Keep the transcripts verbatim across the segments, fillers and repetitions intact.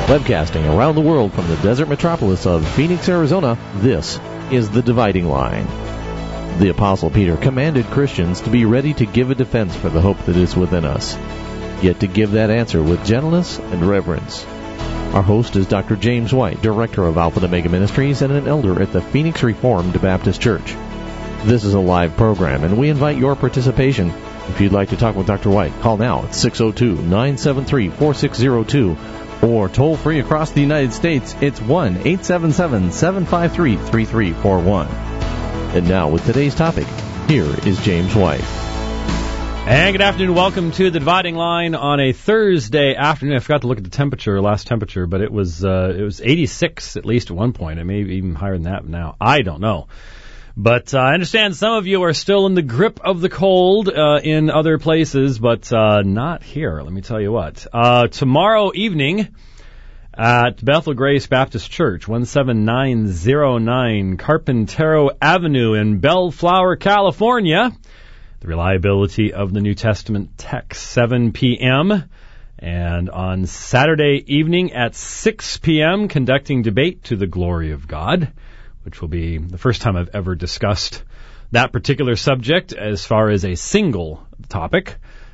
Webcasting around the world from the desert metropolis of Phoenix, Arizona, this is The Dividing Line. The Apostle Peter commanded Christians to be ready to give a defense for the hope that is within us, yet to give that answer with gentleness and reverence. Our host is Doctor James White, Director of Alpha and Omega Ministries and an elder at the Phoenix Reformed Baptist Church. This is a live program, and we invite your participation. If you'd like to talk with Doctor White, call now at six oh two, nine seven three, four six oh two, or toll free across the United States, it's one eight seven seven, seven five three, three three four one. And now, with today's topic, here is James White. And good afternoon. Welcome to The Dividing Line on a Thursday afternoon. I forgot to look at the temperature, last temperature, but it was uh, it was eighty-six at least at one point. It may be even higher than that now. I don't know. But uh, I understand some of you are still in the grip of the cold uh, in other places, but uh, not here, let me tell you what. Uh, tomorrow evening at Bethel Grace Baptist Church, one seven nine oh nine Carpintero Avenue in Bellflower, California, the reliability of the New Testament text, seven p.m., and on Saturday evening at six p.m., conducting debate to the glory of God, which will be the first time I've ever discussed that particular subject as far as a single topic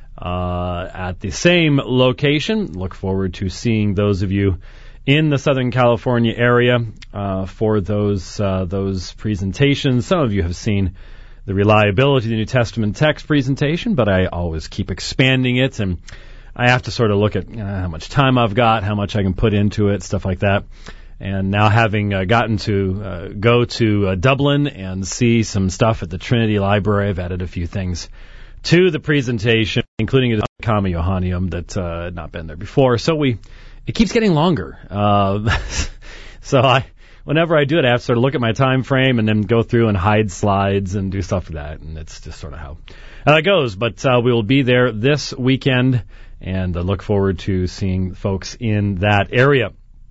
uh, at the same location. Look forward to seeing those of you in the Southern California area uh, for those uh, those presentations. Some of you have seen the reliability of the New Testament text presentation, but I always keep expanding it, and I have to sort of look at you know, how much time I've got, how much I can put into it, stuff like that. And now having uh, gotten to uh, go to uh, Dublin and see some stuff at the Trinity Library, I've added a few things to the presentation, including a Kama Johannium that uh, had not been there before. So we, it keeps getting longer. Uh, so I, whenever I do it, I have to sort of look at my time frame and then go through and hide slides and do stuff like that. And it's just sort of how, how that goes. But uh, we will be there this weekend, and I look forward to seeing folks in that area.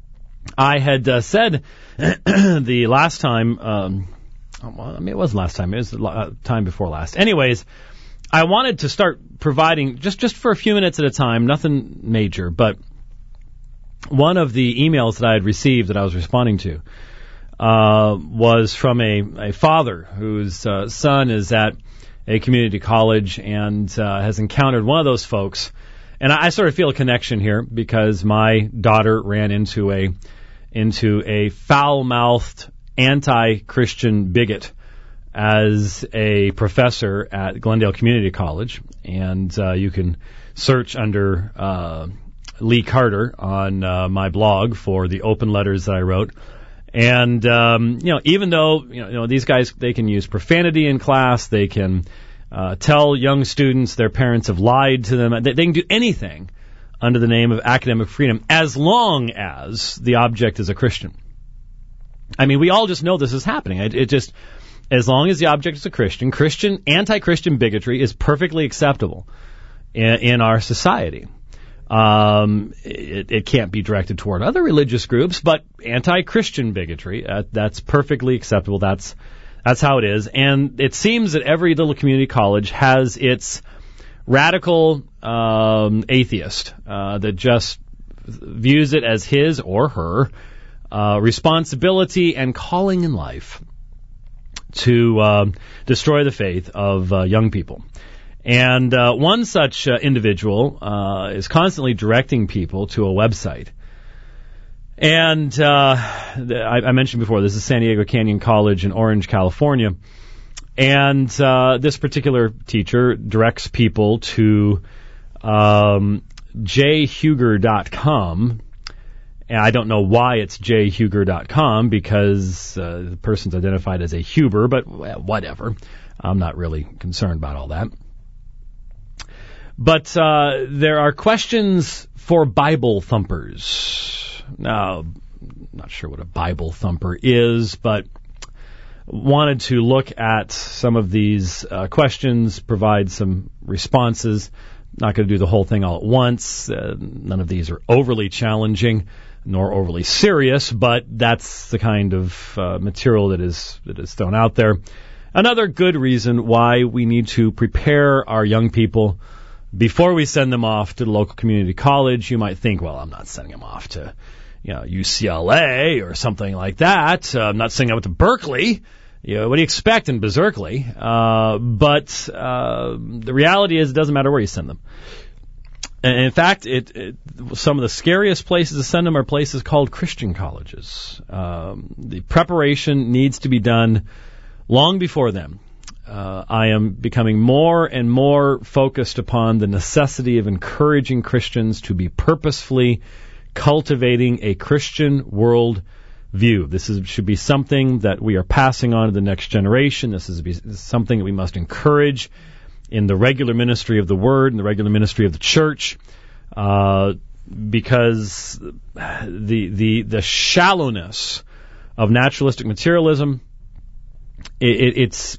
I had uh, said the last time, um, well, I mean, it wasn't last time, it was the uh, time before last. Anyways, I wanted to start providing, just, just for a few minutes at a time, nothing major, but one of the emails that I had received that I was responding to uh, was from a, a father whose uh, son is at a community college and uh, has encountered one of those folks. And I sort of feel a connection here because my daughter ran into a into a foul-mouthed anti-Christian bigot as a professor at Glendale Community College, and uh, you can search under uh, Lee Carter on uh, my blog for the open letters that I wrote. And um, you know, even though you know, you know these guys, they can use profanity in class, they can Uh, tell young students their parents have lied to them. They, they can do anything under the name of academic freedom as long as the object is a Christian. I mean, we all just know this is happening. It, it just, as long as the object is a Christian, Christian, anti-Christian bigotry is perfectly acceptable in, in our society. Um, it, it can't be directed toward other religious groups, but anti-Christian bigotry, uh, that's perfectly acceptable. That's That's how it is. And it seems that every little community college has its radical um, atheist uh, that just views it as his or her uh, responsibility and calling in life to uh, destroy the faith of uh, young people. And uh, one such uh, individual uh, is constantly directing people to a website. And uh, I, I mentioned before, this is San Diego Canyon College in Orange, California. And uh, this particular teacher directs people to um, j huger dot com. And I don't know why it's j huger dot com because uh, the person's identified as a Huber, but whatever. I'm not really concerned about all that. But uh, there are questions for Bible thumpers. Now, I'm not sure what a Bible thumper is, but wanted to look at some of these uh, questions, provide some responses. Not going to do the whole thing all at once. Uh, none of these are overly challenging nor overly serious, but that's the kind of uh, material that is that is thrown out there. Another good reason why we need to prepare our young people before we send them off to the local community college. You might think, well, I'm not sending them off to you know, U C L A or something like that. Uh, I'm not saying I went to Berkeley. You know, what do you expect in Berkeley? Uh, but uh, the reality is it doesn't matter where you send them. And in fact, it, it, some of the scariest places to send them are places called Christian colleges. Um, the preparation needs to be done long before then. Uh, I am becoming more and more focused upon the necessity of encouraging Christians to be purposefully cultivating a Christian world view. This is, should be something that we are passing on to the next generation. This is, be, this is something that we must encourage in the regular ministry of the Word, in the regular ministry of the church, uh, because the the the shallowness of naturalistic materialism, it, it, it's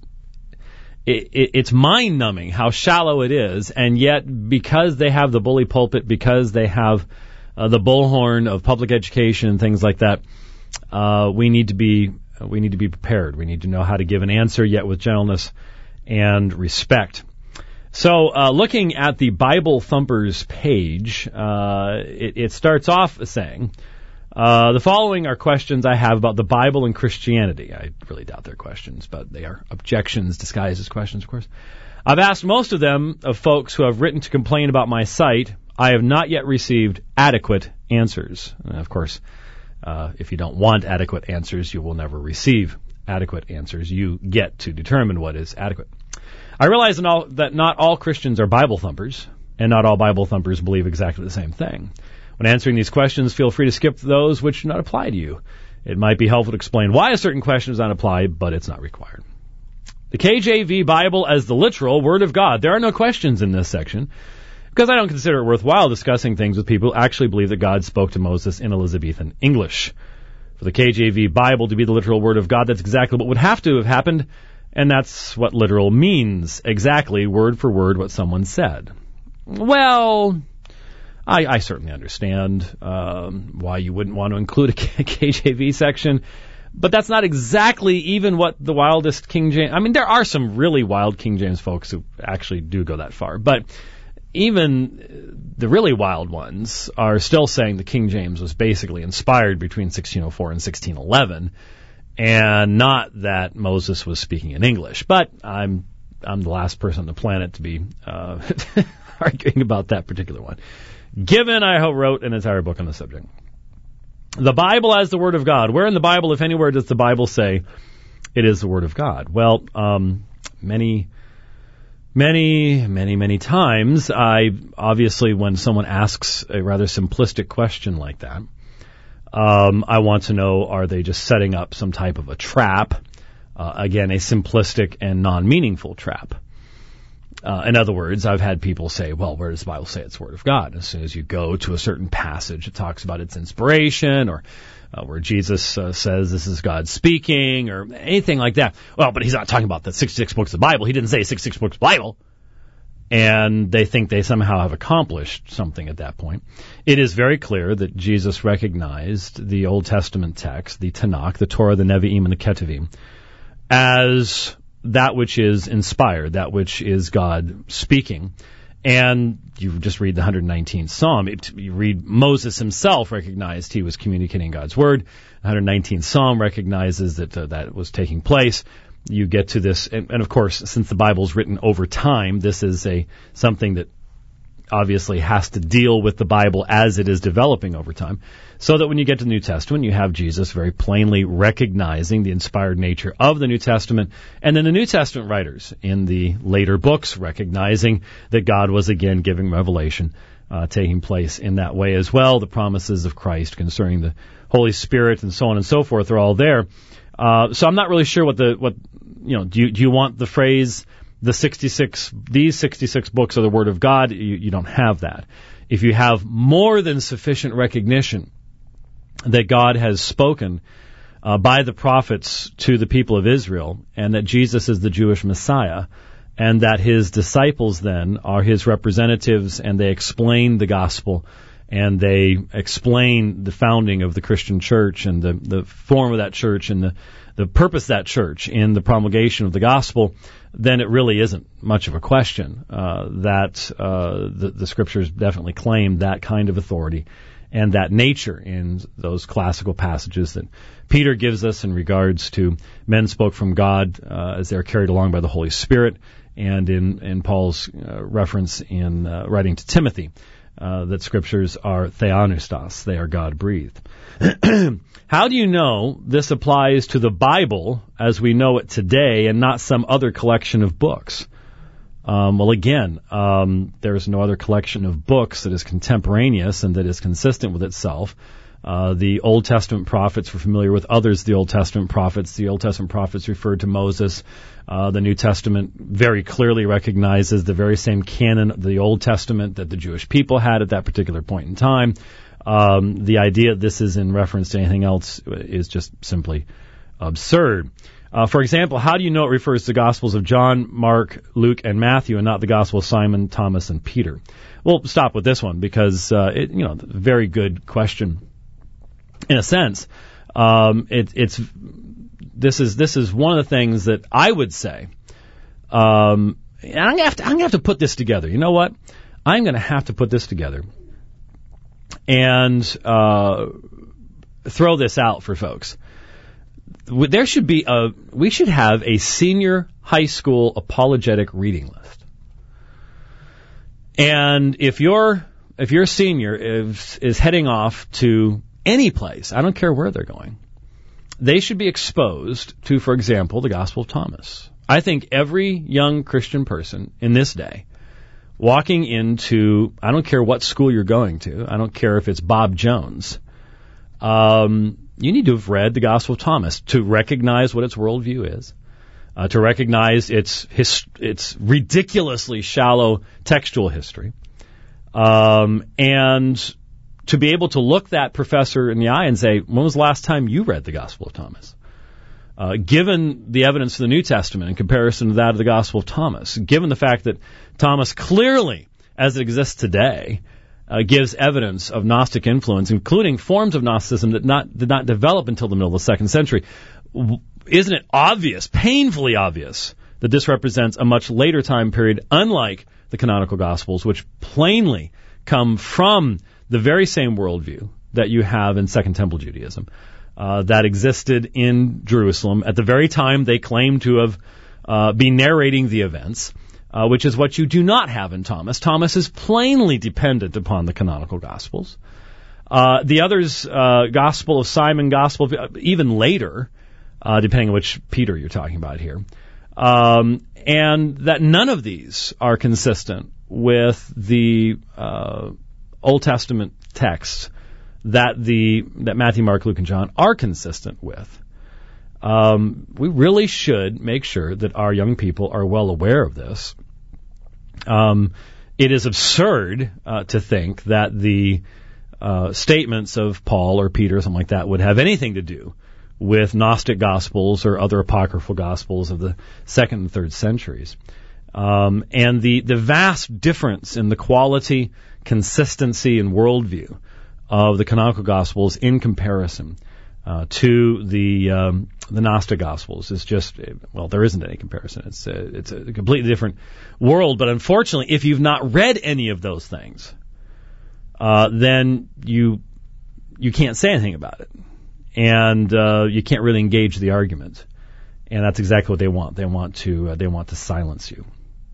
it, it's mind-numbing how shallow it is, and yet because they have the bully pulpit, because they have uh, the bullhorn of public education and things like that, uh, we need to be we need to be prepared. We need to know how to give an answer, yet with gentleness and respect. So, uh, looking at the Bible Thumpers page, uh, it, it starts off saying, uh, the following are questions I have about the Bible and Christianity. I really doubt they're questions, but they are objections disguised as questions, of course. I've asked most of them of folks who have written to complain about my site. I have not yet received adequate answers. And of course, uh, if you don't want adequate answers, you will never receive adequate answers. You get to determine what is adequate. I realize that, all, that not all Christians are Bible thumpers, and not all Bible thumpers believe exactly the same thing. When answering these questions, feel free to skip those which do not apply to you. It might be helpful to explain why a certain question does not apply, but it's not required. The K J V Bible as the literal Word of God. There are no questions in this section, because I don't consider it worthwhile discussing things with people who actually believe that God spoke to Moses in Elizabethan English. For the K J V Bible to be the literal Word of God, that's exactly what would have to have happened. And that's what literal means, exactly, word for word, what someone said. Well, I, I certainly understand um, why you wouldn't want to include a K J V section, but that's not exactly even what the wildest King James... I mean, there are some really wild King James folks who actually do go that far, but even the really wild ones are still saying the King James was basically inspired between sixteen oh four and sixteen eleven, and not that Moses was speaking in English. But I'm I'm the last person on the planet to be uh, arguing about that particular one. Given I wrote an entire book on the subject. The Bible as the Word of God. Where in the Bible, if anywhere, does the Bible say it is the Word of God? Well, um, many, many, many, many times, I obviously, when someone asks a rather simplistic question like that, Um, I want to know, are they just setting up some type of a trap? Uh, again, a simplistic and non-meaningful trap. Uh, in other words, I've had people say, well, where does the Bible say it's the Word of God? As soon as you go to a certain passage, it talks about its inspiration, or uh, where Jesus uh, says this is God speaking, or anything like that. Well, but he's not talking about the sixty-six books of the Bible. He didn't say sixty-six books of the Bible. And they think they somehow have accomplished something at that point. It is very clear that Jesus recognized the Old Testament text, the Tanakh, the Torah, the Nevi'im, and the Ketuvim, as that which is inspired, that which is God speaking. And you just read the one hundred nineteenth Psalm. It, you read Moses himself recognized he was communicating God's Word. The one hundred nineteenth Psalm recognizes that uh, that was taking place. You get to this, and, and of course, since the Bible's written over time, this is a something that obviously has to deal with the Bible as it is developing over time. So that when you get to the New Testament, you have Jesus very plainly recognizing the inspired nature of the New Testament, and then the New Testament writers in the later books recognizing that God was again giving revelation, uh, taking place in that way as well. The promises of Christ concerning the Holy Spirit and so on and so forth are all there. Uh, so I'm not really sure what the, what, you know, do you, do you want the phrase, the sixty-six, these sixty-six books are the Word of God? You, you don't have that. If you have more than sufficient recognition that God has spoken uh, by the prophets to the people of Israel, and that Jesus is the Jewish Messiah, and that his disciples then are his representatives, and they explain the gospel, and they explain the founding of the Christian church and the, the form of that church and the, the purpose of that church in the promulgation of the gospel, then it really isn't much of a question uh, that uh, the, the scriptures definitely claim that kind of authority and that nature in those classical passages that Peter gives us in regards to men spoke from God uh, as they're carried along by the Holy Spirit, and in, in Paul's uh, reference in uh, writing to Timothy, uh, that scriptures are theopneustos, they are God-breathed. How do you know this applies to the Bible as we know it today and not some other collection of books? Um, well, again, um, there is no other collection of books that is contemporaneous and that is consistent with itself. Uh, the Old Testament prophets were familiar with others of the Old Testament prophets. The Old Testament prophets referred to Moses. Uh, the New Testament very clearly recognizes the very same canon of the Old Testament that the Jewish people had at that particular point in time. Um, the idea that this is in reference to anything else is just simply absurd. Uh, for example, how do you know it refers to the Gospels of John, Mark, Luke, and Matthew, and not the Gospel of Simon, Thomas, and Peter? We'll stop with this one because, uh, it, you know, very good question. In a sense, um, it, it's this is this is one of the things that I would say. Um, and I'm gonna have to I'm gonna have to put this together. You know what? I'm gonna have to put this together and uh, throw this out for folks. There should be a we should have a senior high school apologetic reading list. And if your if your senior is is heading off to any place, I don't care where they're going, they should be exposed to, for example, the Gospel of Thomas. I think every young Christian person in this day, walking into, I don't care what school you're going to, I don't care if it's Bob Jones, um, you need to have read the Gospel of Thomas to recognize what its worldview is, uh, to recognize its his, its ridiculously shallow textual history, um, and to be able to look that professor in the eye and say, when was the last time you read the Gospel of Thomas? Uh, given the evidence of the New Testament in comparison to that of the Gospel of Thomas, given the fact that Thomas clearly, as it exists today, uh, gives evidence of Gnostic influence, including forms of Gnosticism that not, did not develop until the middle of the second century, isn't it obvious, painfully obvious, that this represents a much later time period, unlike the canonical Gospels, which plainly come from the very same worldview that you have in Second Temple Judaism uh, that existed in Jerusalem at the very time they claim to have uh, been narrating the events, uh, which is what you do not have in Thomas. Thomas is plainly dependent upon the canonical Gospels. Uh, the others, uh, Gospel of Simon, Gospel of, even later, uh, depending on which Peter you're talking about here, um, and that none of these are consistent with the uh, Old Testament texts that the that Matthew, Mark, Luke, and John are consistent with. Um, we really should make sure that our young people are well aware of this. Um, it is absurd uh, to think that the uh, statements of Paul or Peter or something like that would have anything to do with Gnostic Gospels or other apocryphal Gospels of the second and third centuries. Um, and the, the vast difference in the quality, consistency, and worldview of the canonical Gospels in comparison uh, to the um, the Gnostic Gospels is just, well, there isn't any comparison. It's a, it's a completely different world. But unfortunately, if you've not read any of those things, uh, then you you can't say anything about it, and uh, you can't really engage the argument. And that's exactly what they want. They want to uh, they want to silence you.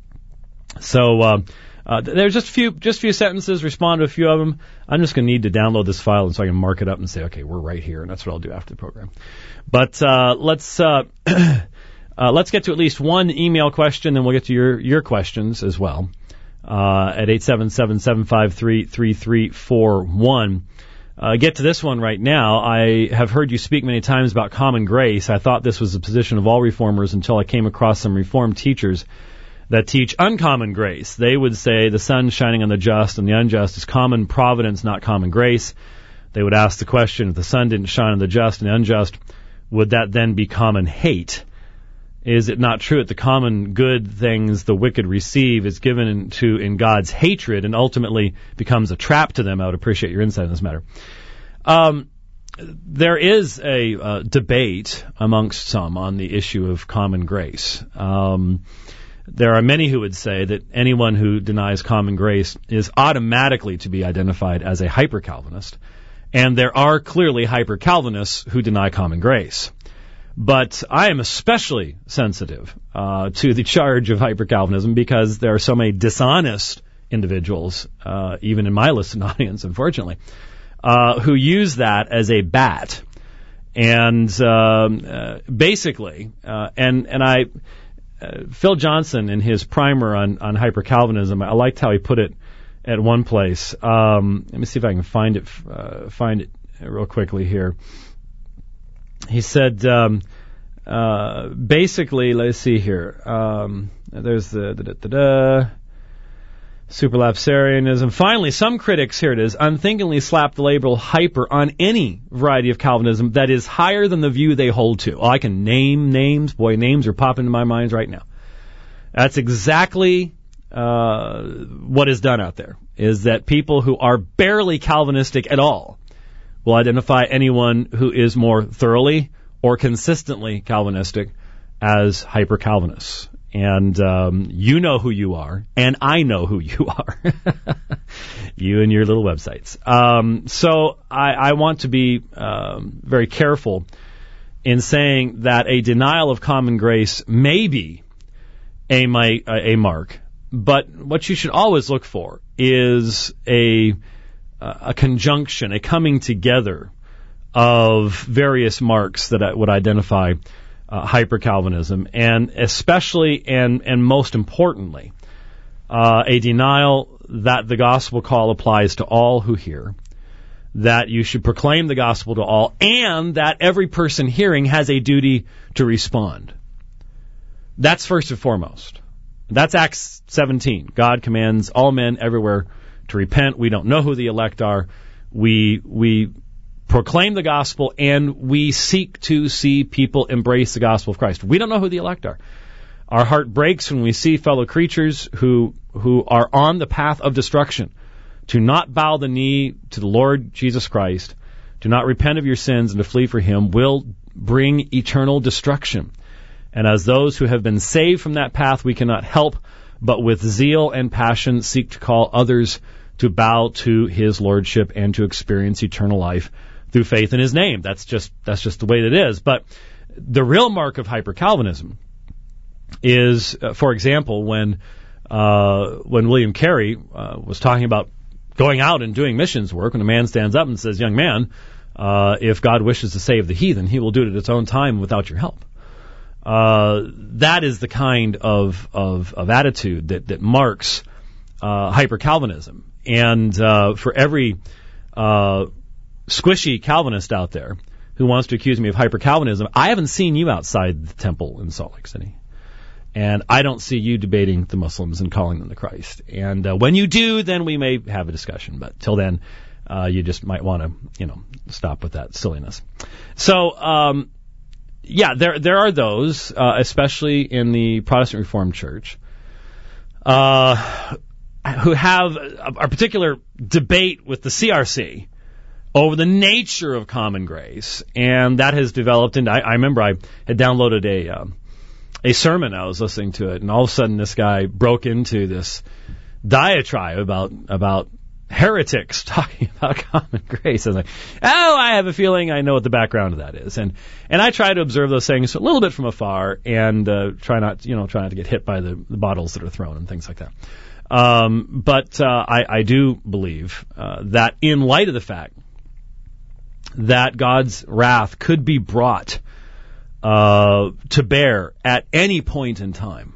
So uh, uh, there's just a few just a few sentences. Respond to a few of them. I'm just going to need to download this file and so I can mark it up and say, okay, we're right here, and that's what I'll do after the program. But uh, let's uh, uh, let's get to at least one email question, and we'll get to your your questions as well uh, at eight seven seven, seven five three, three three four one. Uh, get to this one right now. I have heard you speak many times about common grace. I thought this was the position of all reformers until I came across some reformed teachers that teach uncommon grace. They would say the sun shining on the just and the unjust is common providence, not common grace. They would ask the question, if the sun didn't shine on the just and the unjust, would that then be common hate? Is it not true that the common good things the wicked receive is given to in God's hatred and ultimately becomes a trap to them? I would appreciate your insight on this matter. Um, there is a uh, debate amongst some on the issue of common grace. Um, there are many who would say that anyone who denies common grace is automatically to be identified as a hyper-Calvinist, and there are clearly hyper-Calvinists who deny common grace. But I am especially sensitive uh, to the charge of hyper-Calvinism because there are so many dishonest individuals, uh, even in my listening audience, unfortunately, uh, who use that as a bat. And um, uh, basically, uh, and and I, uh, Phil Johnson in his primer on, on hyper-Calvinism, I liked how he put it at one place. Um, let me see if I can find it uh, find it real quickly here. He said, um, uh, basically, let's see here. Um, there's the da, da, da, da, superlapsarianism. Finally, some critics, here it is, unthinkingly slap the label hyper on any variety of Calvinism that is higher than the view they hold to. Oh, I can name names. Boy, names are popping into my mind right now. That's exactly uh, what is done out there, is that people who are barely Calvinistic at all will identify anyone who is more thoroughly or consistently Calvinistic as hyper-Calvinists. And um, you know who you are, and I know who you are. You and your little websites. Um, so I, I want to be um, very careful in saying that a denial of common grace may be a, my, a mark, but what you should always look for is a a conjunction, a coming together of various marks that would identify uh, hyper-Calvinism, and especially and and most importantly, uh, a denial that the gospel call applies to all who hear, that you should proclaim the gospel to all, and that every person hearing has a duty to respond. That's first and foremost. That's Acts seventeen. God commands all men everywhere to repent. We don't know who the elect are. We we proclaim the gospel, and we seek to see people embrace the gospel of Christ. We don't know who the elect are. Our heart breaks when we see fellow creatures who who are on the path of destruction, to not bow the knee to the Lord Jesus Christ, to not repent of your sins and to flee for him, will bring eternal destruction. And as those who have been saved from that path, we cannot help but with zeal and passion seek to call others to bow to his lordship and to experience eternal life through faith in his name. That's just that's just the way it is. But the real mark of hyper-Calvinism is, uh, for example, when uh, when William Carey uh, was talking about going out and doing missions work, when a man stands up and says, "Young man, uh, if God wishes to save the heathen, he will do it at its own time without your help." Uh, that is the kind of of, of attitude that that marks uh, hyper-Calvinism. And uh, for every uh, squishy Calvinist out there who wants to accuse me of hyper-Calvinism, I haven't seen you outside the temple in Salt Lake City. And I don't see you debating the Muslims and calling them the Christ. And uh, when you do, then we may have a discussion. But till then, uh, you just might want to, you know, stop with that silliness. So, um, yeah, there there are those, uh, especially in the Protestant Reformed Church, uh, who have a, a particular debate with the C R C over the nature of common grace, and that has developed into. I, I remember I had downloaded a um, a sermon. I was listening to it, and all of a sudden, this guy broke into this diatribe about about heretics talking about common grace. I was like, oh, I have a feeling I know what the background of that is, and and I try to observe those things a little bit from afar, and uh, try not, you know, try not to get hit by the, the bottles that are thrown and things like that. Um, but uh, I, I do believe uh, that in light of the fact that God's wrath could be brought uh, to bear at any point in time,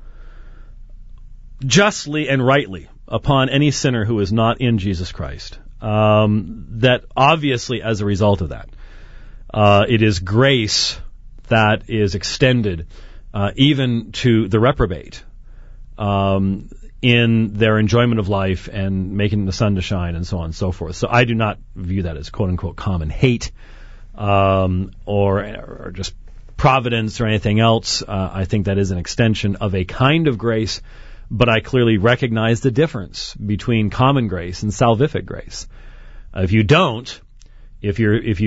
justly and rightly, upon any sinner who is not in Jesus Christ, um, that obviously as a result of that, uh, it is grace that is extended uh, even to the reprobate, um, in their enjoyment of life and making the sun to shine and so on and so forth. So I do not view that as quote-unquote common hate um, or, or just providence or anything else. Uh, I think that is an extension of a kind of grace, but I clearly recognize the difference between common grace and salvific grace. Uh, if you don't, if you're if you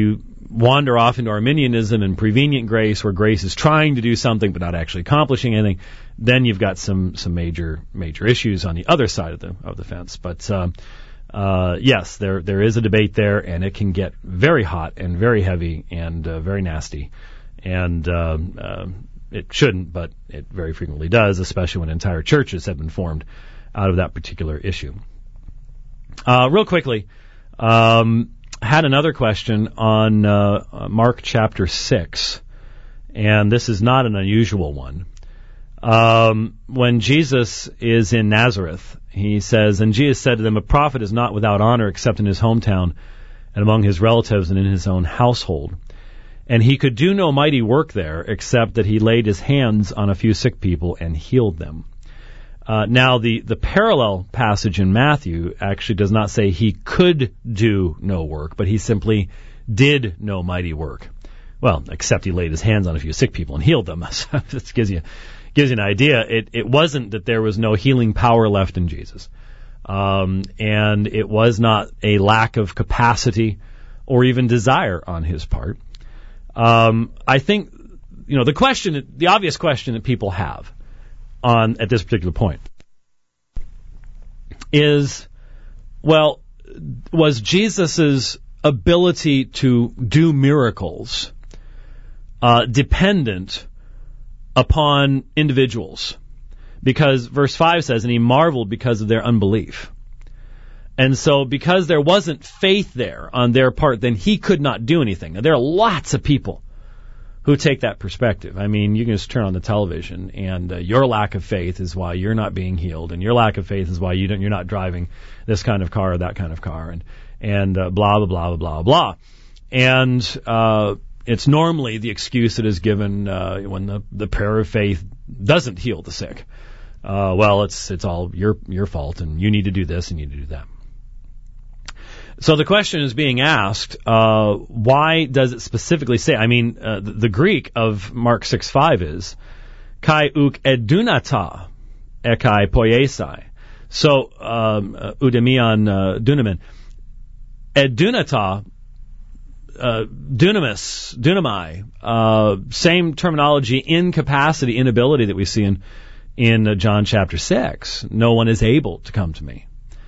wander off into Arminianism and prevenient grace, where grace is trying to do something but not actually accomplishing anything, then you've got some some major major issues on the other side of the of the fence. But uh, uh, yes, there there is a debate there, and it can get very hot and very heavy and uh, very nasty, and uh, uh, it shouldn't, but it very frequently does, especially when entire churches have been formed out of that particular issue. Uh, real quickly, um, had another question on uh, Mark chapter six, and this is not an unusual one. Um, when Jesus is in Nazareth, he says, "And Jesus said to them, a prophet is not without honor except in his hometown and among his relatives and in his own household. And he could do no mighty work there except that he laid his hands on a few sick people and healed them." Uh, now, the, the parallel passage in Matthew actually does not say he could do no work, but he simply did no mighty work. Well, except he laid his hands on a few sick people and healed them. This gives you gives you an idea. It, it wasn't that there was no healing power left in Jesus. Um, and it was not a lack of capacity or even desire on his part. Um, I think, you know, the question, the obvious question that people have on at this particular point is, well, was Jesus's ability to do miracles uh, dependent upon individuals? Because verse five says, "And he marveled because of their unbelief." And so because there wasn't faith there on their part, then he could not do anything. Now, there are lots of people who take that perspective. I mean, you can just turn on the television, and uh, your lack of faith is why you're not being healed, and your lack of faith is why you don't, you're not driving this kind of car or that kind of car, and and uh, blah blah blah blah blah blah. And uh, it's normally the excuse that is given uh, when the the prayer of faith doesn't heal the sick. Uh, well, it's it's all your your fault, and you need to do this and you need to do that. So the question is being asked, uh, why does it specifically say, I mean, uh, the, the Greek of Mark six five is, kai uk edunata ekai poiesai. So, um, uh, udemion uh, dunamin. Edunata, uh, dunamis, dunamai, uh, same terminology, incapacity, inability that we see in, in uh, John chapter six. No one is able to come to me.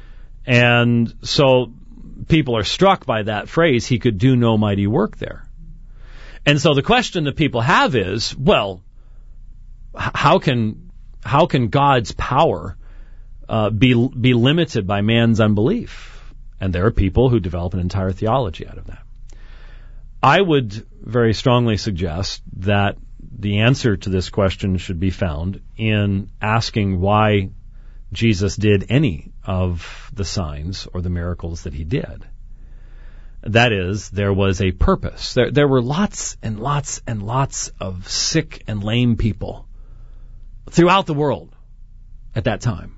And so, people are struck by that phrase, he could do no mighty work there. And so the question that people have is, well, how can how can God's power uh, be be limited by man's unbelief? And there are people who develop an entire theology out of that. I would very strongly suggest that the answer to this question should be found in asking why Jesus did any of the signs or the miracles that he did. That is, there was a purpose. There, there were lots and lots and lots of sick and lame people throughout the world at that time.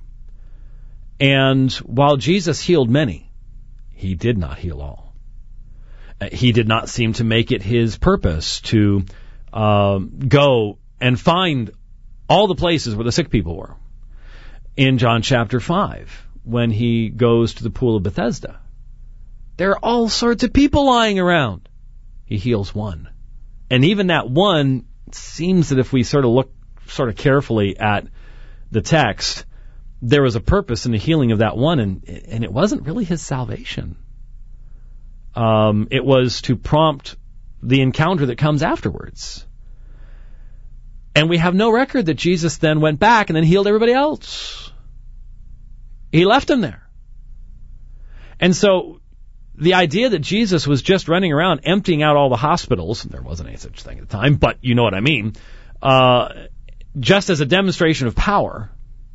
And while Jesus healed many, he did not heal all. He did not seem to make it his purpose to um, go and find all the places where the sick people were. In John chapter five, when he goes to the pool of Bethesda, there are all sorts of people lying around. He heals one. And even that one, it seems that if we sort of look sort of carefully at the text, there was a purpose in the healing of that one, and, and it wasn't really his salvation. Um, it was to prompt the encounter that comes afterwards. And we have no record that Jesus then went back and then healed everybody else. He left them there. And so the idea that Jesus was just running around emptying out all the hospitals, there wasn't any such thing at the time, but you know what I mean, uh, just as a demonstration of power,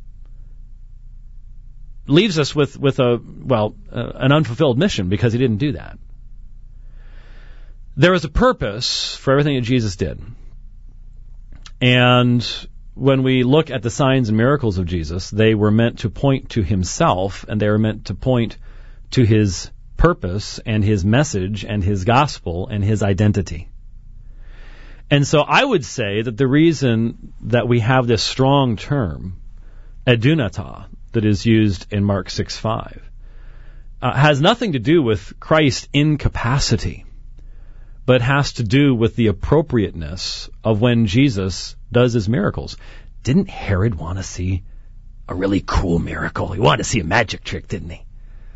leaves us with, with a, well, uh, an unfulfilled mission, because he didn't do that. There was a purpose for everything that Jesus did. And when we look at the signs and miracles of Jesus, they were meant to point to himself, and they were meant to point to his purpose and his message and his gospel and his identity. And so I would say that the reason that we have this strong term, edunata, that is used in Mark six five, uh, has nothing to do with Christ's incapacity, but has to do with the appropriateness of when Jesus does his miracles. Didn't Herod want to see a really cool miracle? He wanted to see a magic trick, didn't he?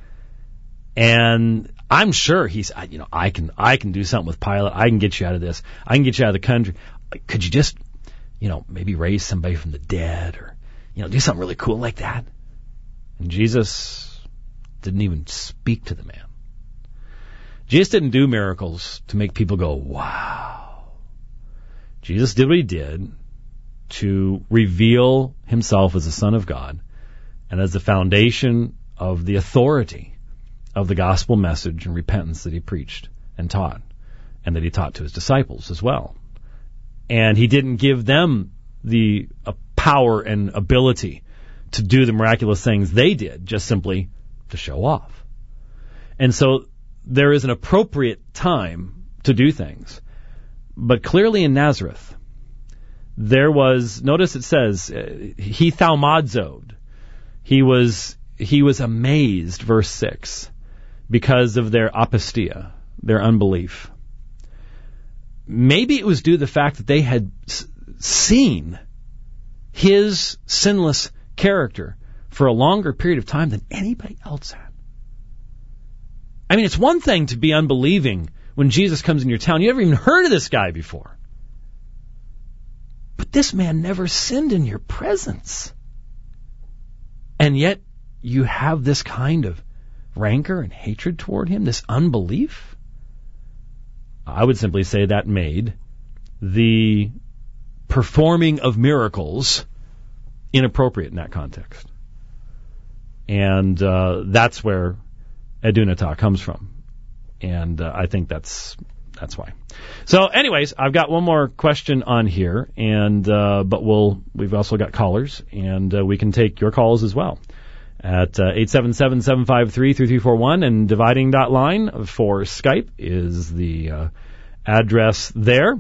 And I'm sure he's, you know, I can, I can do something with Pilate. I can get you out of this. I can get you out of the country. Could you just, you know, maybe raise somebody from the dead, or, you know, do something really cool like that? And Jesus didn't even speak to the man. Jesus didn't do miracles to make people go, wow. Jesus did what he did to reveal himself as the Son of God and as the foundation of the authority of the gospel message and repentance that he preached and taught, and that he taught to his disciples as well. And he didn't give them the uh, power and ability to do the miraculous things they did, just simply to show off. And so there is an appropriate time to do things. But clearly in Nazareth, there was, notice it says, uh, he thaumazoed. He was, he was amazed, verse six, because of their apostia, their unbelief. Maybe it was due to the fact that they had s- seen his sinless character for a longer period of time than anybody else had. I mean, it's one thing to be unbelieving when Jesus comes in your town. You never even heard of this guy before. But this man never sinned in your presence. And yet you have this kind of rancor and hatred toward him, this unbelief? I would simply say that made the performing of miracles inappropriate in that context. And uh, that's where edunata comes from. And uh, I think that's that's why. So anyways, I've got one more question on here, and uh, but we'll we've also got callers, and uh, we can take your calls as well at uh, eight seven seven, seven five three, three three four one, and dividing dot line for Skype is the uh, address there.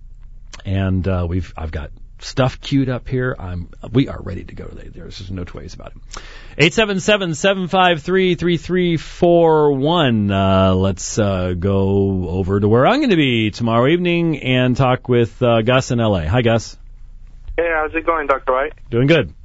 And uh, we've I've got stuff queued up here. I'm we are ready to go today. There's just no two ways about it. eight seven seven, seven five three, three three four one. Uh, let's uh, go over to where I'm going to be tomorrow evening and talk with uh, Gus in L A. Hi, Gus. Hey, how's it going, Doctor White? Doing good.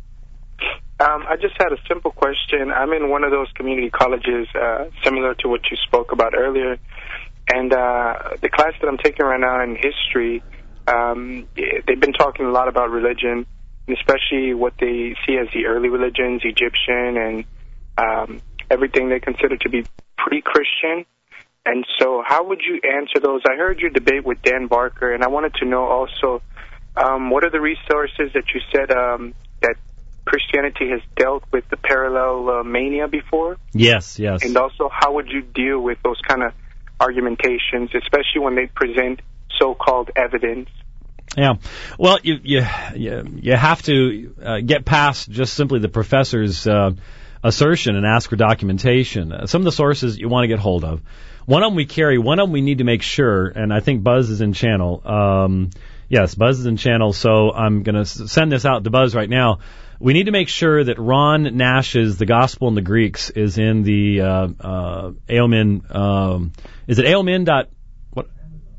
Um, I just had a simple question. I'm in one of those community colleges uh, similar to what you spoke about earlier. And uh, the class that I'm taking right now in history, um, they've been talking a lot about religion, and especially what they see as the early religions, Egyptian, and um, everything they consider to be pre-Christian. And so how would you answer those? I heard your debate with Dan Barker, and I wanted to know also, um, what are the resources that you said um, that Christianity has dealt with the parallel uh, mania before? Yes, yes. And also, how would you deal with those kind of argumentations, especially when they present so-called evidence? Yeah, well, you you you, you have to uh, get past just simply the professor's uh, assertion and ask for documentation. Uh, some of the sources you want to get hold of. One of them we carry. One of them we need to make sure. And I think Buzz is in channel. Um, yes, Buzz is in channel. So I'm going to send this out to Buzz right now. We need to make sure that Ron Nash's The Gospel in the Greeks is in the uh, uh, Ailmin. Um, is it Ailmin dot what?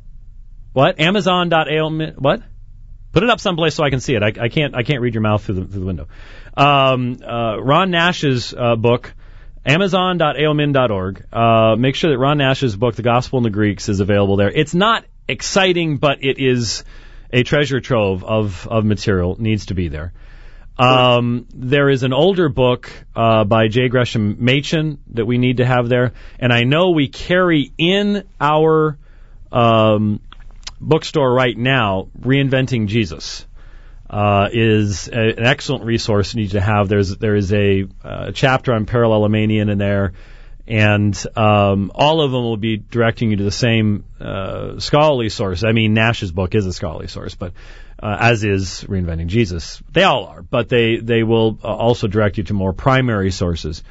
What? Amazon dot Ailmin. What? Put it up someplace so I can see it. I, I can't. I can't read your mouth through the, through the window. Um, uh, Ron Nash's uh, book, Amazon dot ailmin dot org. Uh, make sure that Ron Nash's book, The Gospel in the Greeks, is available there. It's not exciting, but it is a treasure trove of of material. It needs to be there. Um, there is an older book uh, by J. Gresham Machen that we need to have there, and I know we carry in our um, bookstore right now, Reinventing Jesus, uh, is a, an excellent resource you need to have. There's there is a uh, chapter on Parallelomanian in there, and um, all of them will be directing you to the same uh, scholarly source. I mean, Nash's book is a scholarly source, but uh, as is Reinventing Jesus. They all are, but they, they will uh, also direct you to more primary sources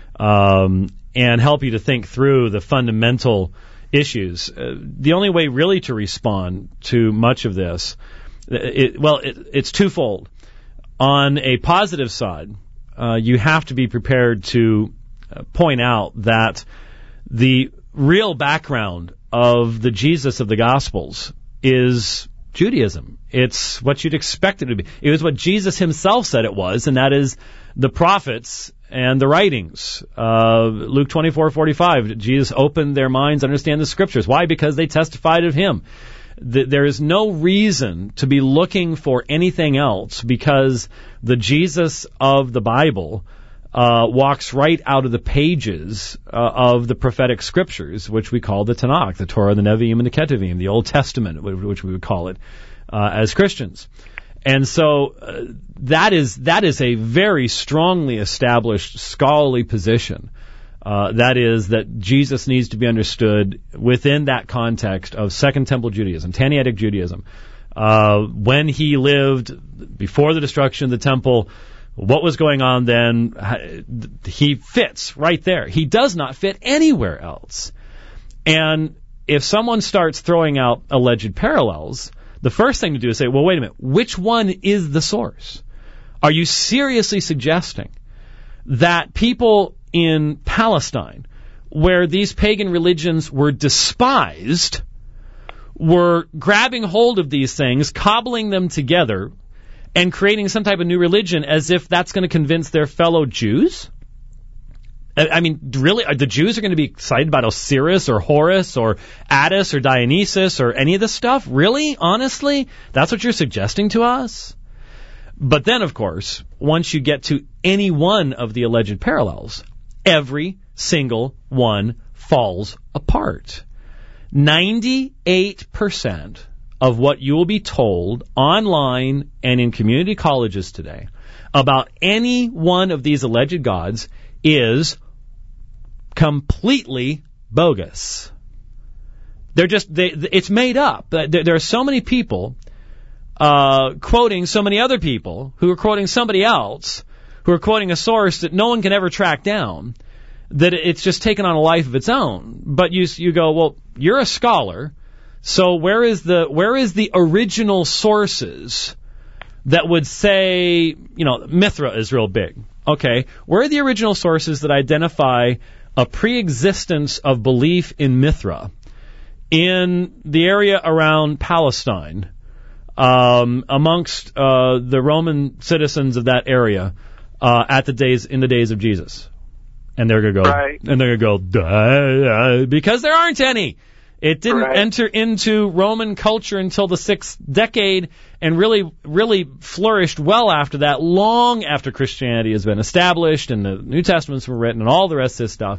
um, and help you to think through the fundamental issues. Uh, the only way really to respond to much of this, it, well, it, it's twofold. On a positive side, uh, you have to be prepared to uh, point out that the real background of the Jesus of the Gospels is Judaism. It's what you'd expect it to be. It was what Jesus himself said it was, and that is the prophets and the writings. Uh, Luke twenty-four forty-five, Jesus opened their minds to understand the Scriptures. Why? Because they testified of him. The, there is no reason to be looking for anything else, because the Jesus of the Bible Uh, walks right out of the pages uh, of the prophetic scriptures, which we call the Tanakh, the Torah, the Nevi'im, and the Ketuvim, the Old Testament, which we would call it uh, as Christians. And so uh, that is that is a very strongly established scholarly position. Uh, that is that Jesus needs to be understood within that context of Second Temple Judaism, Tannaitic Judaism. Uh, when he lived before the destruction of the temple, what was going on then, he fits right there. He does not fit anywhere else. And if someone starts throwing out alleged parallels, the first thing to do is say, well, wait a minute, which one is the source? Are you seriously suggesting that people in Palestine, where these pagan religions were despised, were grabbing hold of these things, cobbling them together, and creating some type of new religion as if that's going to convince their fellow Jews? I mean, really, the Jews are going to be excited about Osiris or Horus or Attis or Dionysus or any of this stuff? Really? Honestly? That's what you're suggesting to us? But then, of course, once you get to any one of the alleged parallels, every single one falls apart. ninety-eight percent of what you will be told online and in community colleges today about any one of these alleged gods is completely bogus. They're just, they, it's made up. There, there are so many people uh, quoting so many other people who are quoting somebody else, who are quoting a source that no one can ever track down, that it's just taken on a life of its own. But you you go, well, you're a scholar, so where is the where is the original sources that would say, you know, Mithra is real big. Okay, where are the original sources that identify a pre-existence of belief in Mithra in the area around Palestine, um, amongst uh, the Roman citizens of that area uh, at the days in the days of Jesus? And they're gonna go, right. and they're gonna go, duh, because there aren't any. It didn't right. enter into Roman culture until the sixth decade, and really, really flourished well after that, long after Christianity has been established and the New Testaments were written and all the rest of this stuff.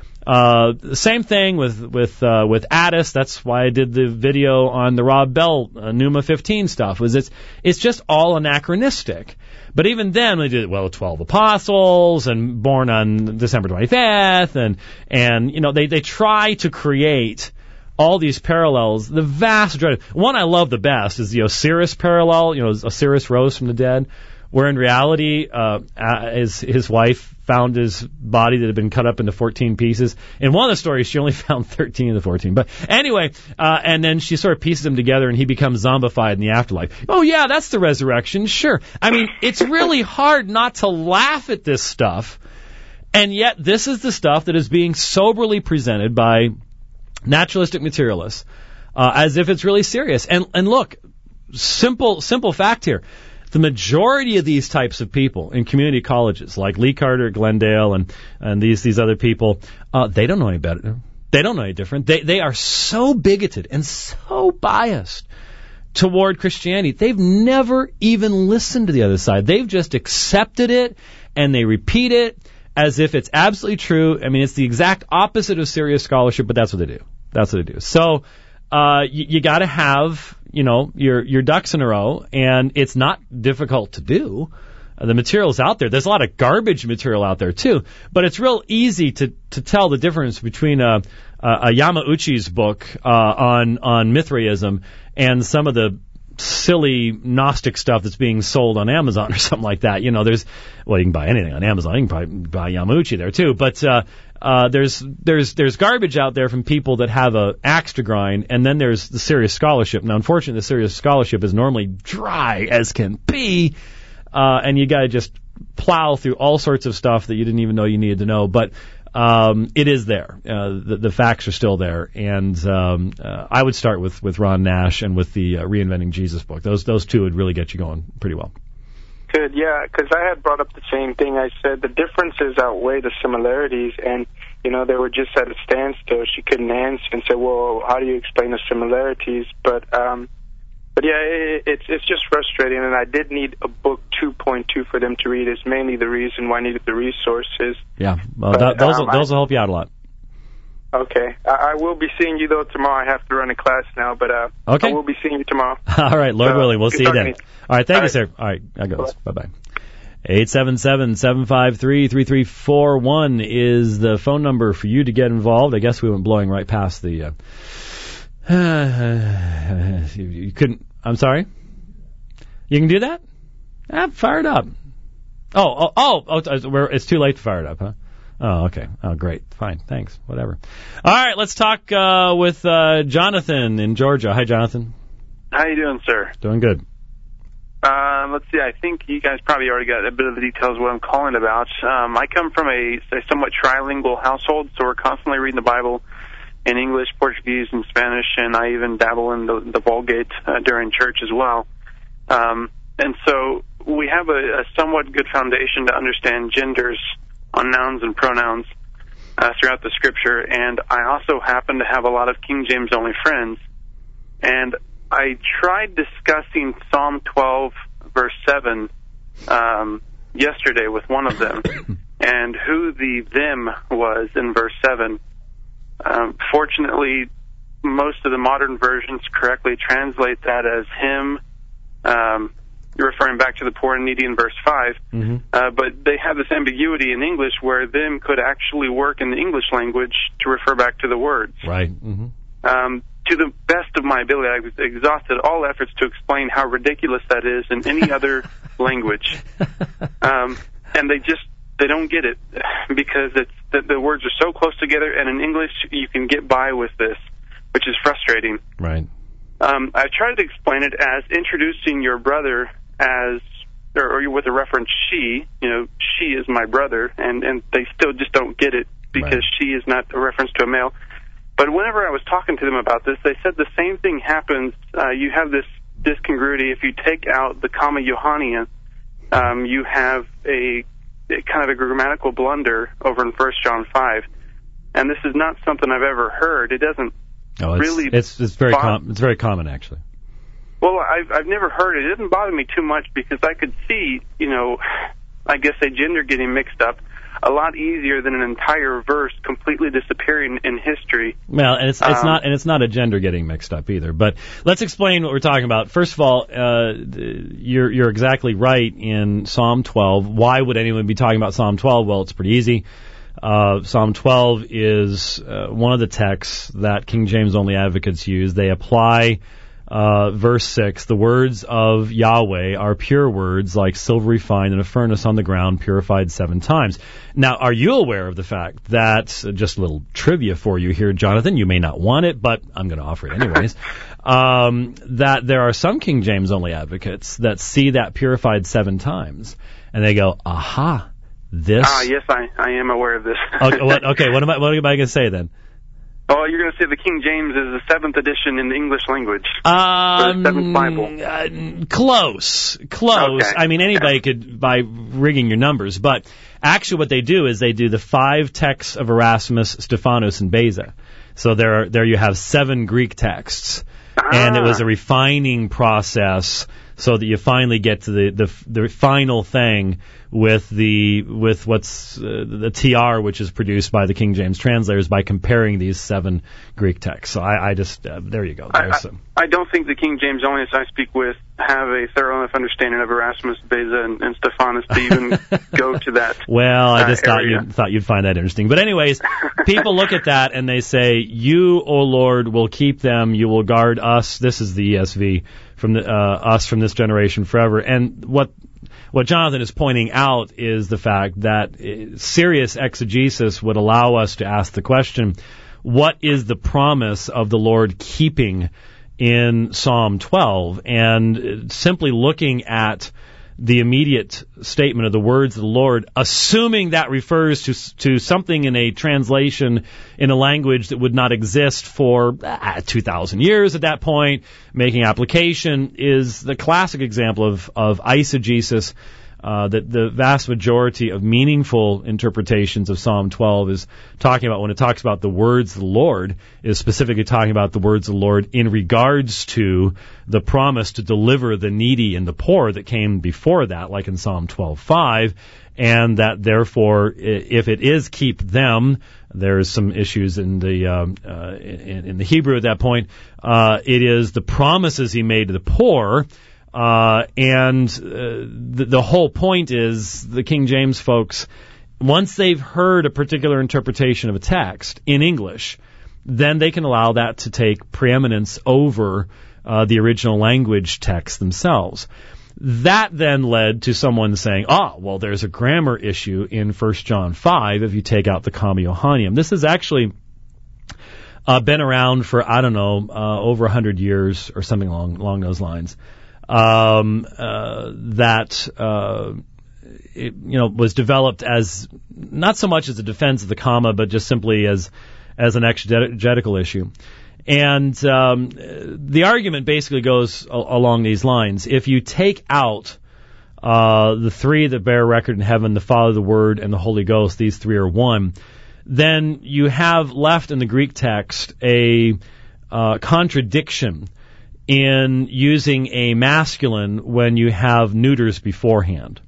Uh, the same thing with with uh, with Attis. That's why I did the video on the Rob Bell uh, Pneuma fifteen stuff. Was it's it's just all anachronistic. But even then, they did well, twelve apostles and born on December twenty-fifth, and and you know they they try to create all these parallels. The vast majority. One I love the best is the Osiris parallel. You know, Osiris rose from the dead, where in reality, uh, his his wife found his body that had been cut up into fourteen pieces. In one of the stories, she only found thirteen of the fourteen. But anyway, uh, and then she sort of pieces them together, and he becomes zombified in the afterlife. Oh yeah, that's the resurrection. Sure. I mean, it's really hard not to laugh at this stuff, and yet this is the stuff that is being soberly presented by naturalistic materialists uh, as if it's really serious. And and look, simple simple fact here. The majority of these types of people in community colleges, like Lee Carter at Glendale and, and these these other people, uh, they don't know any better. They don't know any different. They they are so bigoted and so biased toward Christianity. They've never even listened to the other side. They've just accepted it, and they repeat it as if it's absolutely true. I mean, it's the exact opposite of serious scholarship, but that's what they do. That's what they do. So uh, you, you got to have, you know, your your ducks in a row, and it's not difficult to do. Uh, the material's out there. There's a lot of garbage material out there too, but it's real easy to to tell the difference between a, a, a Yamauchi's book uh, on on Mithraism and some of the silly Gnostic stuff that's being sold on Amazon or something like that. You know, there's, well, you can buy anything on Amazon. You can probably buy Yamauchi there too. But uh, uh, there's there's there's garbage out there from people that have a axe to grind, and then there's the serious scholarship. Now, unfortunately, the serious scholarship is normally dry as can be, uh, and you got to just plow through all sorts of stuff that you didn't even know you needed to know. But um, it is there. Uh, the, the facts are still there, and um, uh, I would start with, with Ron Nash and with the uh, Reinventing Jesus book. Those those two would really get you going pretty well. Good, yeah, because I had brought up the same thing. I said the differences outweigh the similarities, and, you know, they were just at a standstill. She couldn't answer and said, well, how do you explain the similarities? But, um, but yeah, it, it's it's just frustrating, and I did need a book two point two for them to read. It's mainly the reason why I needed the resources. Yeah, well, but, that, those, um, will, those will help you out a lot. Okay. I, I will be seeing you, though, tomorrow. I have to run a class now, but uh, okay. I will be seeing you tomorrow. All right, Lord so, willing, we'll see you then. All right, thank All you, right. sir. All right, that goes. Bye-bye. eight seven seven, seven five three, three three four one is the phone number for you to get involved. I guess we went blowing right past the... Uh, uh, you, you couldn't... I'm sorry? You can do that? Ah, fire it up. Oh, oh, oh, oh we're, it's too late to fire it up, huh? Oh, okay. Oh, great. Fine. Thanks. Whatever. All right, let's talk uh, with uh, Jonathan in Georgia. Hi, Jonathan. How you doing, sir? Doing good. Um, let's see. I think you guys probably already got a bit of the details of what I'm calling about. Um, I come from a, a somewhat trilingual household, so we're constantly reading the Bible in English, Portuguese, and Spanish, and I even dabble in the, the Vulgate uh, during church as well. Um, and so we have a, a somewhat good foundation to understand genders on nouns and pronouns uh, throughout the Scripture, and I also happen to have a lot of King James only friends, and I tried discussing Psalm twelve, verse seven, um, yesterday with one of them, and who the them was in verse seven. Um, fortunately, most of the modern versions correctly translate that as him, um, referring back to the poor and needy in verse five, mm-hmm. uh, but they have this ambiguity in English where them could actually work in the English language to refer back to the words. Right. Mm-hmm. Um, to the best of my ability, I exhausted all efforts to explain how ridiculous that is in any other language. Um, and they just, they don't get it because it's the, the words are so close together, and in English you can get by with this, which is frustrating. Right. Um, I tried to explain it as introducing your brother as, or, or with a reference she, you know, she is my brother, and, and they still just don't get it because right. she is not a reference to a male. But whenever I was talking to them about this, they said the same thing happens. Uh, you have this discongruity. If you take out the comma Johannian, um, you have a, a kind of a grammatical blunder over in First John five. And this is not something I've ever heard. It doesn't oh, it's, really... It's, it's, very com- it's very common, actually. Well, I've, I've never heard it. It didn't bother me too much because I could see, you know, I guess a gender getting mixed up a lot easier than an entire verse completely disappearing in history. Well, and it's it's um, not and it's not a gender getting mixed up either. But let's explain what we're talking about. First of all, uh, you're you're exactly right in Psalm twelve. Why would anyone be talking about Psalm twelve? Well, it's pretty easy. Uh, Psalm twelve is uh, one of the texts that King James only advocates use. They apply Uh, verse six, the words of Yahweh are pure words like silver refined in a furnace on the ground, purified seven times. Now, are you aware of the fact that, uh, just a little trivia for you here, Jonathan, you may not want it, but I'm going to offer it anyways, um, that there are some King James only advocates that see that purified seven times, and they go, aha, this... Ah, yes, I, I am aware of this. okay, what, okay, what am I, what am I going to say then? Oh, you're going to say the King James is the seventh edition in the English language. Um, the seventh Bible. Uh, close, close. Okay. I mean, anybody could by rigging your numbers, but actually, what they do is they do the five texts of Erasmus, Stephanus, and Beza. So there, there you have seven Greek texts, ah. and it was a refining process so that you finally get to the the, the final thing with the with what's uh, the T R, which is produced by the King James translators by comparing these seven Greek texts. So I, I just uh, there you go. I, I, I don't think the King James onlyists I speak with have a thorough enough understanding of Erasmus, Beza, and, and Stephanus to even go to that. Well, I just uh, thought you thought you'd find that interesting. But anyways, people look at that and they say, "You, O Lord, will keep them. You will guard us." This is the E S V from the, uh, us from this generation forever. And what what Jonathan is pointing out is the fact that serious exegesis would allow us to ask the question, what is the promise of the Lord keeping in Psalm twelve? And simply looking at the immediate statement of the words of the Lord, assuming that refers to to something in a translation in a language that would not exist for ah, two thousand years at that point, making application, is the classic example of, of eisegesis. Uh, that the vast majority of meaningful interpretations of Psalm twelve is talking about, when it talks about the words of the Lord, is specifically talking about the words of the Lord in regards to the promise to deliver the needy and the poor that came before that, like in Psalm twelve five, and that therefore, if it is keep them, there's some issues in the um, uh, in, in the Hebrew at that point. Uh, it is the promises he made to the poor. Uh, and uh, the, the whole point is the King James folks, once they've heard a particular interpretation of a text in English, then they can allow that to take preeminence over uh, the original language text themselves. That then led to someone saying, oh, well, there's a grammar issue in First John five if you take out the comma Johannium. This has actually uh, been around for, I don't know, uh, over one hundred years or something along, along those lines. Um, uh, that, uh, it, you know, was developed as, not so much as a defense of the comma, but just simply as, as an exegetical issue. And, um, the argument basically goes a- along these lines. If you take out, uh, the three that bear record in heaven, the Father, the Word, and the Holy Ghost, these three are one, then you have left in the Greek text a, uh, contradiction in using a masculine when you have neuters beforehand.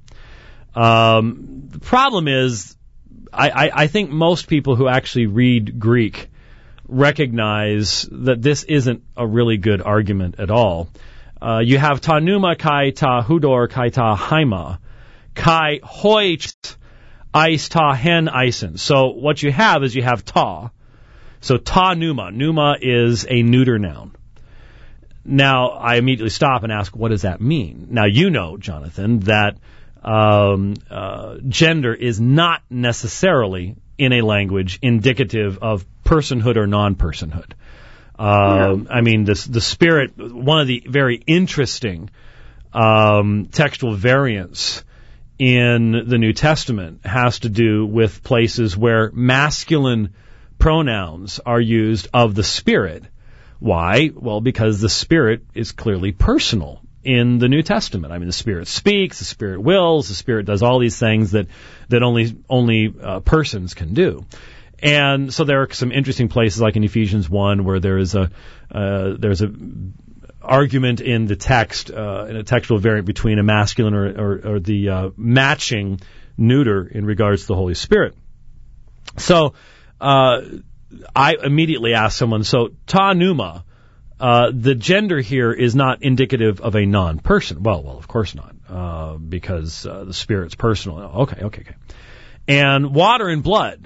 Um, the problem is, I, I, I think most people who actually read Greek recognize that this isn't a really good argument at all. Uh, you have ta pneuma kai ta hudor kai ta haima kai hoi eis ta hen eisen. So what you have is you have ta. So ta pneuma. Pneuma is a neuter noun. Now, I immediately stop and ask, what does that mean? Now, you know, Jonathan, that um, uh, gender is not necessarily, in a language, indicative of personhood or non-personhood. Uh, yeah. I mean, this, the Spirit, one of the very interesting um, textual variants in the New Testament has to do with places where masculine pronouns are used of the Spirit. Why? Well, because the Spirit is clearly personal in the New Testament. I mean, the Spirit speaks, the Spirit wills, the Spirit does all these things that, that only, only uh, persons can do. And so there are some interesting places, like in Ephesians one, where there is a, uh, there's a argument in the text, uh, in a textual variant between a masculine or, or, or the uh, matching neuter in regards to the Holy Spirit. So, uh, I immediately ask someone, so ta pneuma, uh, the gender here is not indicative of a non-person. Well, well, of course not, uh, because uh, the Spirit's personal. Okay, okay, okay. And water and blood,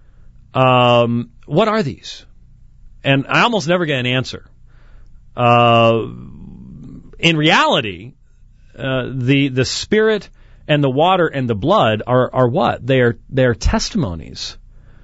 um, what are these? And I almost never get an answer. Uh, in reality, uh, the the Spirit and the water and the blood are are what? They are they are testimonies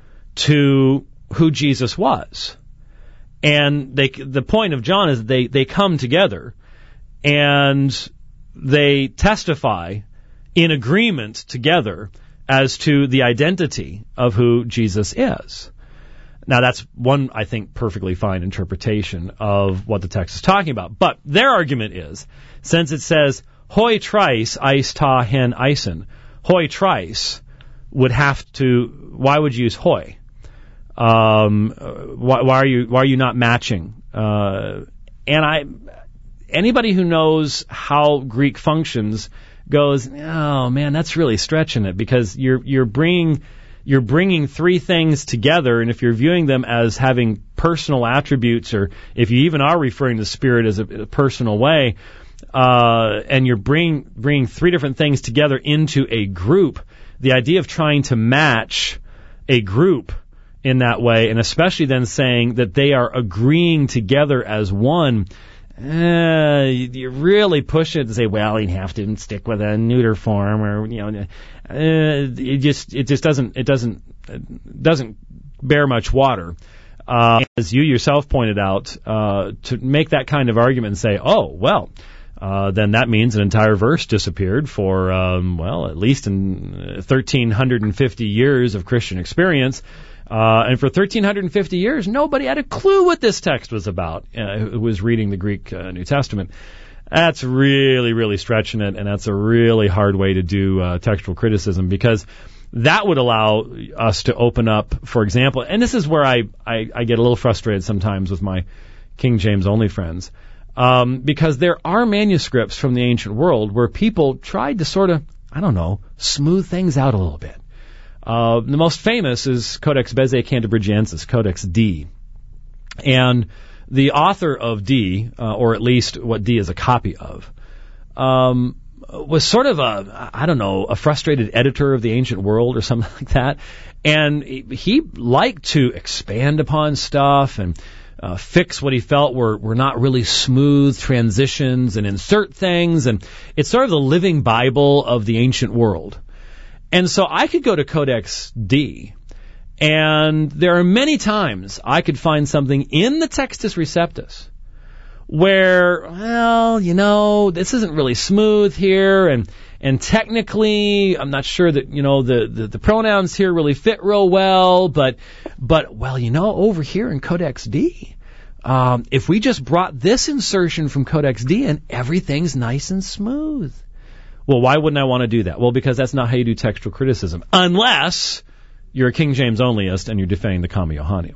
to who Jesus was. And they, the point of John is they, they come together and they testify in agreement together as to the identity of who Jesus is. Now that's one, I think, perfectly fine interpretation of what the text is talking about. But their argument is, since it says, hoi trice eis ta hen eisen, hoi trice would have to, why would you use hoi? Um, why, why are you, why are you not matching? Uh, and I, anybody who knows how Greek functions goes, oh man, that's really stretching it, because you're, you're bringing, you're bringing three things together, and if you're viewing them as having personal attributes, or if you even are referring to the Spirit as a, a personal way, uh, and you're bringing, bringing three different things together into a group, the idea of trying to match a group in that way, and especially then saying that they are agreeing together as one, uh, you really push it to say, well, you have to stick with a neuter form, or, you know, uh, it just, it just doesn't, it doesn't, it doesn't bear much water. Uh, as you yourself pointed out, uh, to make that kind of argument and say, oh, well, uh, then that means an entire verse disappeared for, um, well, at least in thirteen fifty years of Christian experience. Uh, and for thirteen fifty years, nobody had a clue what this text was about, uh, who was reading the Greek uh, New Testament. That's really, really stretching it, and that's a really hard way to do uh, textual criticism, because that would allow us to open up, for example, and this is where I, I, I get a little frustrated sometimes with my King James only friends, um, because there are manuscripts from the ancient world where people tried to sort of, I don't know, smooth things out a little bit. Uh, the most famous is Codex Bezae Cantabrigiensis, Codex D. And the author of D, uh, or at least what D is a copy of, um, was sort of a, I don't know, a frustrated editor of the ancient world or something like that. And he liked to expand upon stuff and uh, fix what he felt were, were not really smooth transitions and insert things. And it's sort of the living Bible of the ancient world. And so I could go to Codex D, and there are many times I could find something in the Textus Receptus where, well, you know, this isn't really smooth here, and and technically I'm not sure that, you know, the, the, the pronouns here really fit real well, but, but well, you know, over here in Codex D, um, if we just brought this insertion from Codex D in, everything's nice and smooth. Well, why wouldn't I want to do that? Well, because that's not how you do textual criticism, unless you're a King James onlyist and you're defending the Comma Johanneum.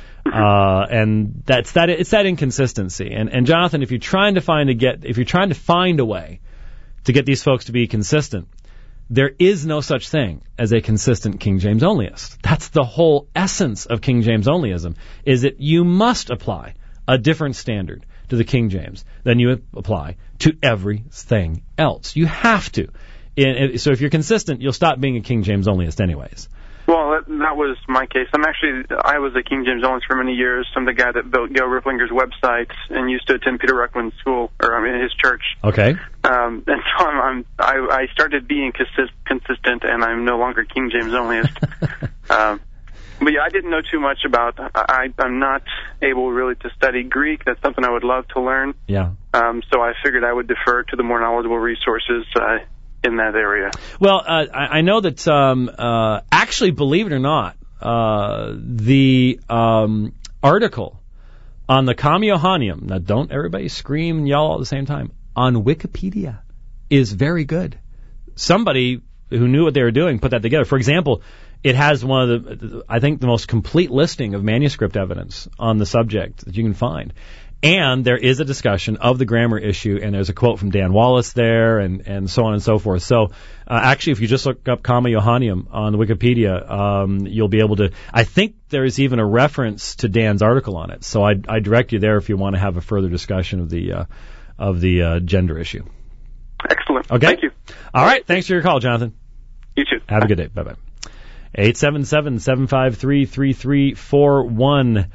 Uh, and that's that, it's that inconsistency. And, and Jonathan, if you're trying to find a get, if you're trying to find a way to get these folks to be consistent, there is no such thing as a consistent King James onlyist. That's the whole essence of King James onlyism, is that you must apply a different standard to the King James than you apply to everything else. You have to. So if you're consistent, you'll stop being a King James onlyist anyways. Well, that, that was my case. I'm actually, I was a King James onlyist for many years. I'm the guy that built Gail Rifflinger's website and used to attend Peter Ruckman's school, or I mean his church. Okay. Um, and so I'm, I'm I, I started being consist, consistent, and I'm no longer King James onlyist. um, but yeah, I didn't know too much about. I, I'm not able really to study Greek. That's something I would love to learn. Yeah. Um, so I figured I would defer to the more knowledgeable resources Uh, in that area. Well, uh, I, I know that um, uh, actually, believe it or not, uh, the um, article on the Comma Johanneum, now don't everybody scream and yell all at the same time, on Wikipedia is very good. Somebody who knew what they were doing put that together. For example, it has one of the, I think, the most complete listing of manuscript evidence on the subject that you can find. And there is a discussion of the grammar issue, and there's a quote from Dan Wallace there, and, and so on and so forth. So, uh, actually, if you just look up Comma Johanneum on the Wikipedia, um, you'll be able to. I think there is even a reference to Dan's article on it. So I, I direct you there if you want to have a further discussion of the uh, of the uh, gender issue. Excellent. Okay. Thank you. All right. Thanks for your call, Jonathan. You too. Have a good day. Bye bye. Eight seven seven seven five three three three four one.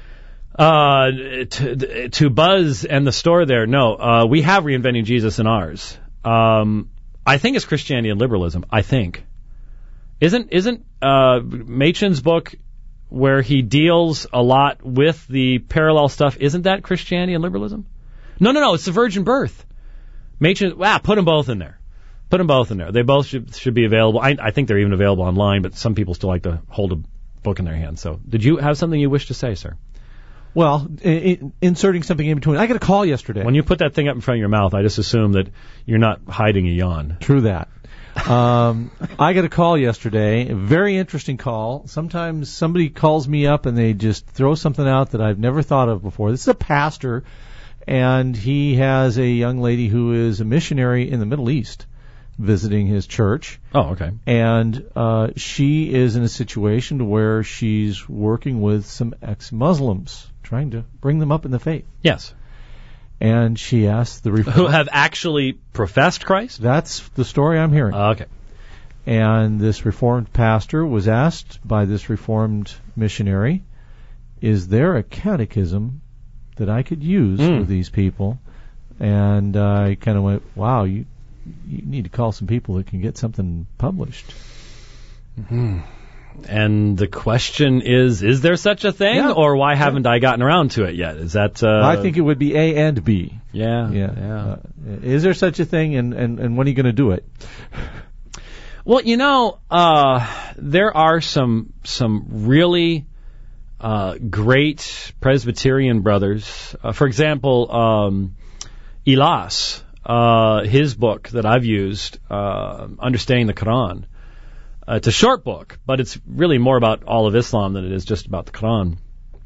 Uh, to, to Buzz and the store there, no, uh, we have Reinventing Jesus in ours. Um, I think it's Christianity and Liberalism, I think. Isn't, isn't, uh, Machen's book where he deals a lot with the parallel stuff, isn't that Christianity and Liberalism? No, no, no, it's the virgin birth. Machen, wow, put them both in there. Put them both in there. They both should, should be available. I, I think they're even available online, but some people still like to hold a book in their hand. So, did you have something you wish to say, sir? Well, I- inserting something in between. I got a call yesterday. When you put that thing up in front of your mouth, I just assume that you're not hiding a yawn. True that. Um, I got a call yesterday, a very interesting call. Sometimes somebody calls me up and they just throw something out that I've never thought of before. This is a pastor, and he has a young lady who is a missionary in the Middle East visiting his church. Oh, okay. And uh, she is in a situation where she's working with some ex-Muslims, trying to bring them up in the faith. Yes. And she asked the Reformed... Who have actually professed Christ? That's the story I'm hearing. Uh, okay. And this Reformed pastor was asked by this Reformed missionary, is there a catechism that I could use mm. for these people? And uh, I kind of went, wow, you you need to call some people that can get something published. Mm-hmm. And the question is, is there such a thing, Yeah. or why haven't I gotten around to it yet? Is that? Uh, I think it would be A and B. Yeah, Yeah. yeah. Uh, is there such a thing, and, and, and when are you going to do it? Well, you know, uh, there are some some really uh, great Presbyterian brothers. Uh, for example, um, Elias, uh, his book that I've used, uh, Understanding the Quran. Uh, it's a short book, but it's really more about all of Islam than it is just about the Quran.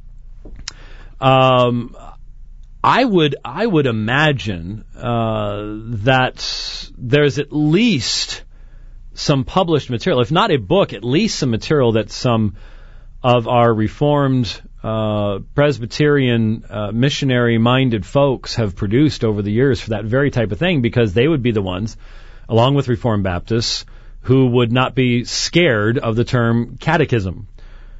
Um, I would I would imagine uh, that there's at least some published material, if not a book, at least some material that some of our Reformed uh, Presbyterian uh, missionary-minded folks have produced over the years for that very type of thing, because they would be the ones, along with Reformed Baptists, who would not be scared of the term catechism.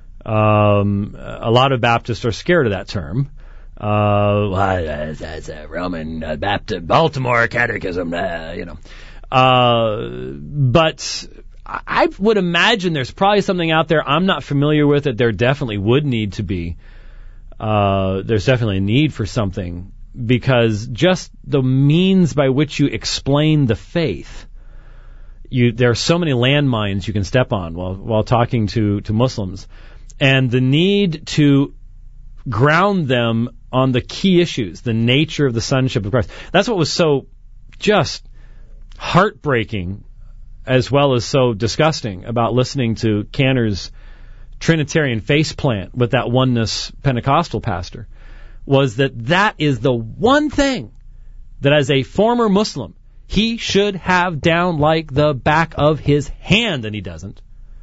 Um, a lot of Baptists are scared of that term. Uh, well, that's a Roman uh, Baptist Baltimore catechism, uh, you know. Uh, but I would imagine there's probably something out there I'm not familiar with it. There definitely would need to be. Uh, there's definitely a need for something, because just the means by which you explain the faith, you there are so many landmines you can step on while while talking to, to Muslims, and the need to ground them on the key issues, the nature of the sonship of Christ. That's what was so just heartbreaking, as well as so disgusting, about listening to Cantor's Trinitarian faceplant with that oneness Pentecostal pastor, was that that is the one thing that, as a former Muslim, he should have down like the back of his hand, and he doesn't.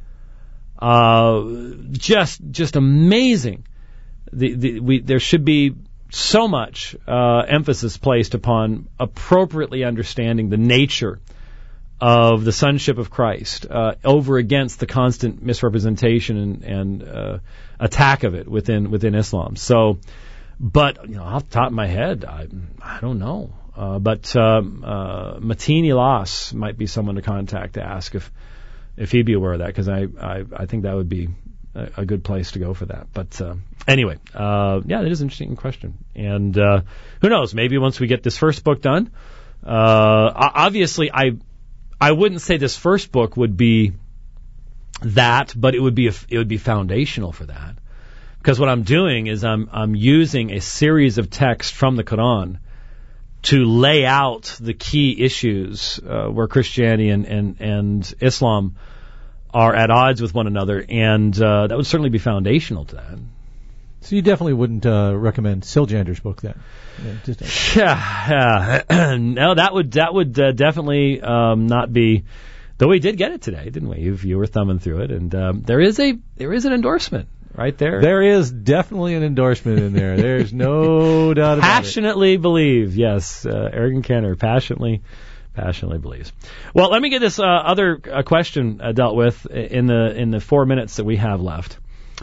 Uh, just, just amazing. The, the, we, there should be so much uh, emphasis placed upon appropriately understanding the nature of the sonship of Christ uh, over against the constant misrepresentation and, and uh, attack of it within within Islam. So, but you know, off the top of my head, I I don't know. Uh, but um, uh, Mateen Elias might be someone to contact to ask if if he'd be aware of that, because I, I I think that would be a, a good place to go for that. But uh, anyway, uh, yeah, that is an interesting question. And uh, who knows? Maybe once we get this first book done, uh, obviously I I wouldn't say this first book would be that, but it would be a, it would be foundational for that, because what I'm doing is I'm I'm using a series of texts from the Quran to lay out the key issues uh, where Christianity and, and, and Islam are at odds with one another, and uh, that would certainly be foundational to that. So you definitely wouldn't uh, recommend Siljander's book then? Yeah, just, yeah, yeah. No, that would that would uh, definitely um, not be. Though we did get it today, didn't we? You, you were thumbing through it, and um, there is a there is an endorsement right there. There is definitely an endorsement in there. There's no doubt about it. Passionately believe, yes. Uh, Eric Cantor passionately, passionately believes. Well, let me get this uh, other uh, question uh, dealt with in the in the four minutes that we have left.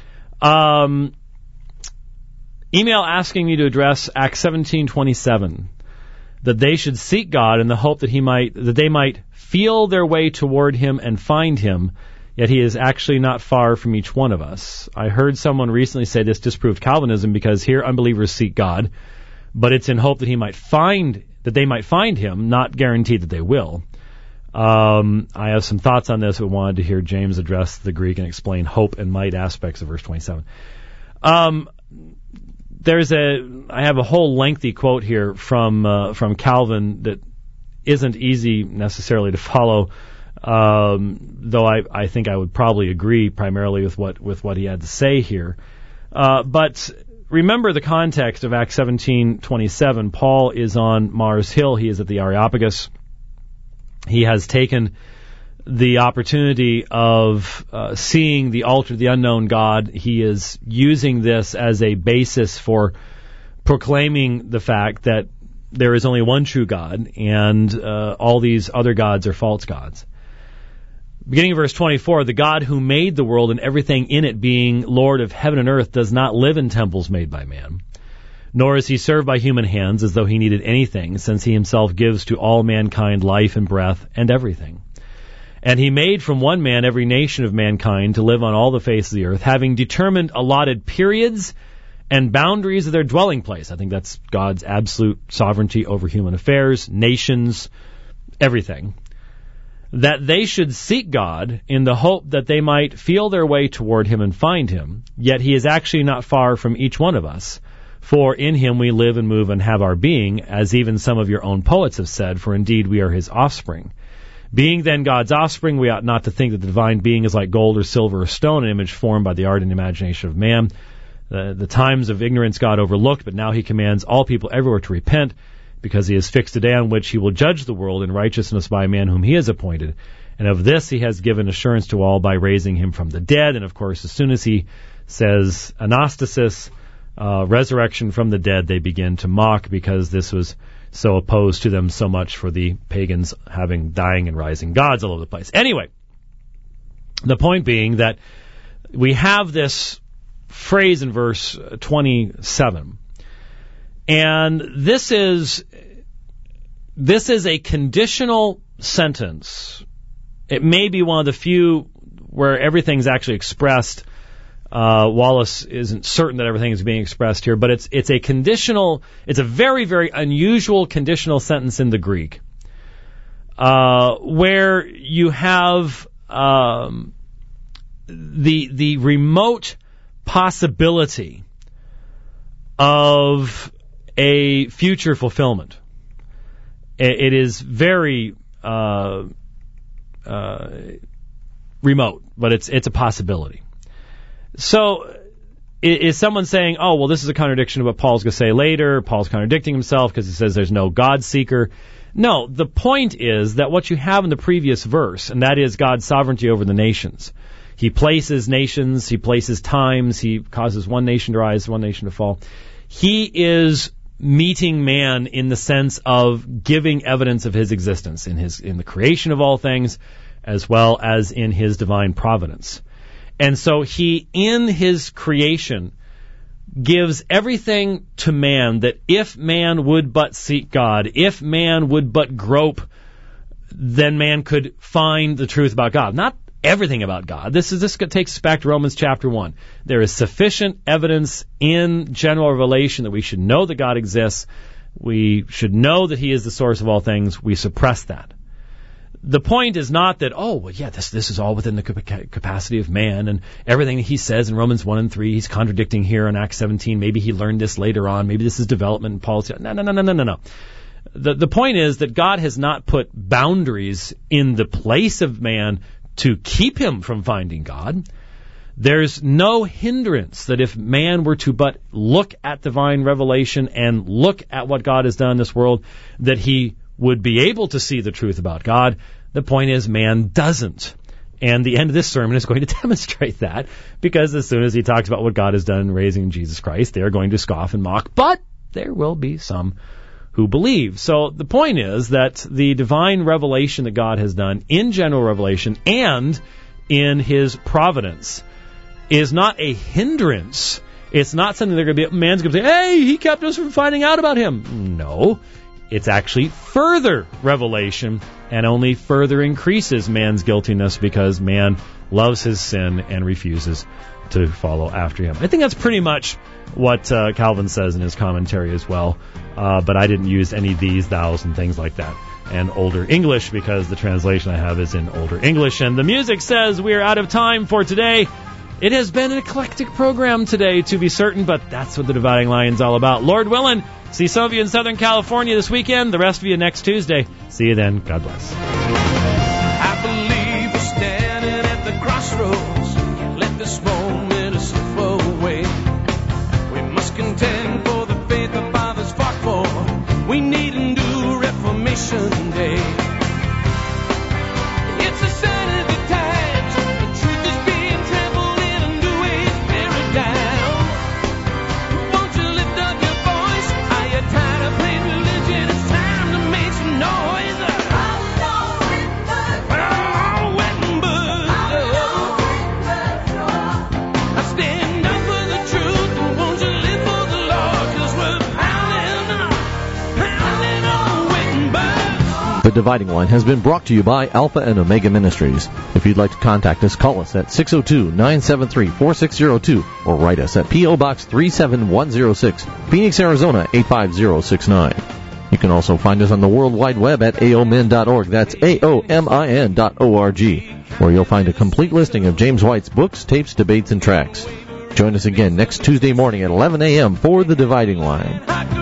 Um, email asking me to address Acts seventeen twenty-seven, that they should seek God in the hope that he might that they might feel their way toward him and find him. Yet he is actually not far from each one of us. I heard someone recently say this disproved Calvinism, because here unbelievers seek God, but it's in hope that he might find, that they might find him, not guaranteed that they will. Um, I have some thoughts on this, but wanted to hear James address the Greek and explain hope and might aspects of verse twenty-seven. Um, there's a, I have a whole lengthy quote here from uh, from Calvin that isn't easy necessarily to follow. Um, though I, I think I would probably agree primarily with what with what he had to say here. Uh, but remember the context of Acts seventeen twenty-seven. Paul is on Mars Hill. He is at the Areopagus. He has taken the opportunity of uh, seeing the altar of the unknown God. He is using this as a basis for proclaiming the fact that there is only one true God, and uh, all these other gods are false gods. Beginning of verse twenty-four, the God who made the world and everything in it, being Lord of heaven and earth, does not live in temples made by man, nor is he served by human hands as though he needed anything, since he himself gives to all mankind life and breath and everything. And he made from one man every nation of mankind to live on all the face of the earth, having determined allotted periods and boundaries of their dwelling place. I think that's God's absolute sovereignty over human affairs, nations, everything. That they should seek God in the hope that they might feel their way toward him and find him. Yet he is actually not far from each one of us. For in him we live and move and have our being, as even some of your own poets have said, for indeed we are his offspring. Being then God's offspring, we ought not to think that the divine being is like gold or silver or stone, an image formed by the art and imagination of man. The, the times of ignorance God overlooked, but now he commands all people everywhere to repent, because he has fixed a day on which he will judge the world in righteousness by a man whom he has appointed. And of this he has given assurance to all by raising him from the dead. And of course, as soon as he says anastasis, uh, resurrection from the dead, they begin to mock, because this was so opposed to them so much for the pagans having dying and rising gods all over the place. Anyway, the point being that we have this phrase in verse twenty-seven. And this is this is a conditional sentence. It may be one of the few where everything's actually expressed. Uh, Wallace isn't certain that everything is being expressed here, but it's it's a conditional, it's a very, very unusual conditional sentence in the Greek, uh, where you have um, the the remote possibility of a future fulfillment. It is very uh, uh, remote, but it's it's a possibility. So is someone saying, oh, well, this is a contradiction of what Paul's going to say later? Paul's contradicting himself because he says there's no God seeker. No, the point is that what you have in the previous verse, and that is God's sovereignty over the nations. He places nations, he places times, he causes one nation to rise, one nation to fall. He is meeting man in the sense of giving evidence of his existence in his in the creation of all things, as well as in his divine providence. And so he, in his creation, gives everything to man that if man would but seek God, if man would but grope, then man could find the truth about God. Not everything about God. This is this takes us back to Romans chapter one. There is sufficient evidence in general revelation that we should know that God exists. We should know that he is the source of all things. We suppress that. The point is not that, oh, well, yeah, this this is all within the capacity of man, and everything that he says in Romans one and three, he's contradicting here in Acts seventeen. Maybe he learned this later on. Maybe this is development in Paul's. No, no, no, no, no, no, no. The, the point is that God has not put boundaries in the place of man to keep him from finding God. There's no hindrance that if man were to but look at divine revelation and look at what God has done in this world, that he would be able to see the truth about God. The point is, man doesn't. And the end of this sermon is going to demonstrate that, because as soon as he talks about what God has done in raising Jesus Christ, they're going to scoff and mock, but there will be some who believe. So the point is that the divine revelation that God has done in general revelation and in his providence is not a hindrance. It's not something they're going to be, man's going to say, hey, he kept us from finding out about him. No. It's actually further revelation, and only further increases man's guiltiness because man loves his sin and refuses to follow after him. I think that's pretty much what uh, Calvin says in his commentary as well, uh, but I didn't use any of these, thous, and things like that, and Older English, because the translation I have is in Older English. And the music says we are out of time for today. It has been an eclectic program today, to be certain, but that's what the Dividing Line is all about. Lord willing, see some of you in Southern California this weekend, the rest of you next Tuesday. See you then. God bless. I believe we're standing at the crossroads. Let this moment slip away. We must contend for the faith our fathers fought for. We need a new Reformation Day. It's a sign of the times. The truth is being trampled in a new age paradigm. Won't you lift up your voice? Are you tired of playing religion? It's time to make some noise. Oh, Wittenberg. I stand up for the truth, and won't you live for the Lord? 'Cause we're pounding, pounding on Wittenberg. The Dividing Line has been brought to you by Alpha and Omega Ministries. If you'd like to contact us, call us at six oh two, nine seven three, four six oh two or write us at P O. Box three seven one oh six, Phoenix, Arizona eight five zero six nine. You can also find us on the World Wide Web at A O M I N dot org. That's A O M I N dot O R G, where you'll find a complete listing of James White's books, tapes, debates, and tracks. Join us again next Tuesday morning at eleven a.m. for The Dividing Line.